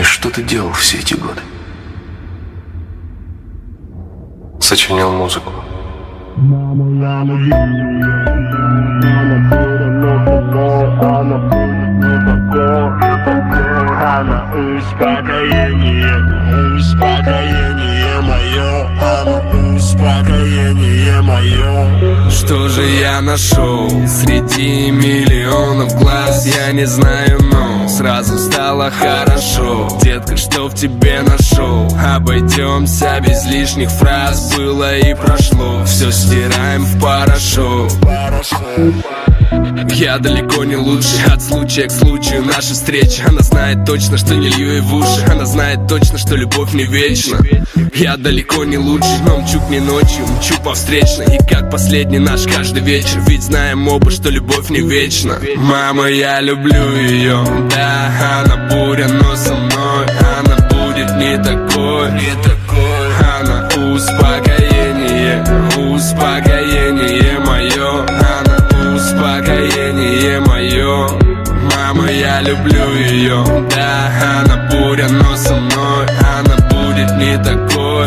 знаешь, что ты делал все эти годы? Сочинял музыку. Успокоение мое. Что же я нашел среди миллионов глаз? Я не знаю, но сразу стало хорошо. Детка, что в тебе нашел? Обойдемся без лишних фраз. Было и прошло, все стираем в порошок. Я далеко не лучший, от случая к случаю наша встреча. Она знает точно, что не лью ей в уши. Она знает точно, что любовь не вечна. Я далеко не лучший, но мчу к ней ночью, мчу по встречной. И как последний наш каждый вечер, ведь знаем оба, что любовь не вечна. Мама, я люблю ее, да, она буря, но со мной она будет не такой. Она успокоение, успокоение мое. Она успокоение мое. Мама, я люблю ее, да, она буря, но со мной она будет не такой.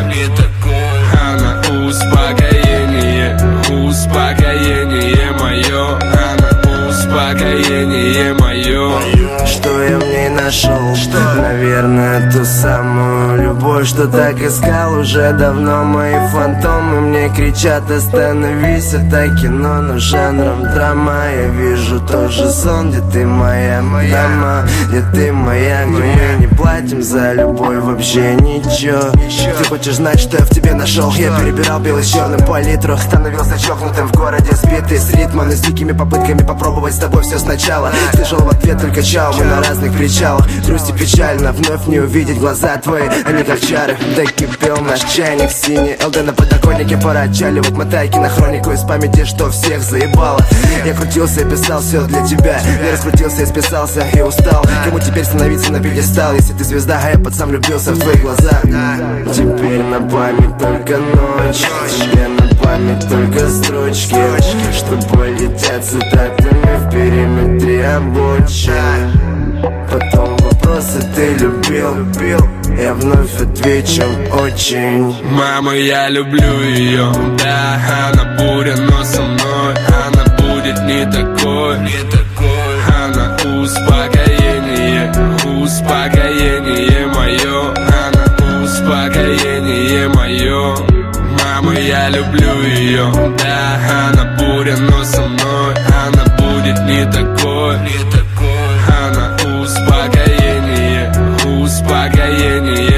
Она успокоение, успокоение мое. Она успокоение мое. Что я в ней нашел? Наверное, ту самую любовь, что так искал уже давно. Мои фантомы мне кричат: остановись, это кино, но жанром драма. Я вижу тот же сон, где ты моя дама, где ты моя, где мы не платим за любовь вообще ничего. Ты хочешь знать, что я в тебе нашел? Я перебирал белый с черным по литру, становился чокнутым в городе, сбитый с ритма, но с дикими попытками попробовать с тобой все сначала. Слышал в ответ только чао, мы на разных причалах. Грусть и печально, вновь не увидеть глаза твои, они как чары. Докипел наш чайник синий, ЛД на подоконнике, пора отчаливать. Мотайки на хронику из памяти, что всех заебало. Я крутился и писал все для тебя. Я раскрутился и списался и устал. Кому теперь становиться на пьедестал, если ты звезда, а я под сам влюбился в твои глаза. Теперь на память только ночь, тебе на память только строчки, что полетят цитатами в периметре обочин. Потом вопросы: ты любил? Я вновь отвечу: очень. Мама, я люблю ее, да, она буря, но со мной она будет не такой. Она успокоение, успокоение мое. Она успокоение мое. Мама, я люблю ее, да, она буря, но со мной она будет не такой. Она успокоение, успокоение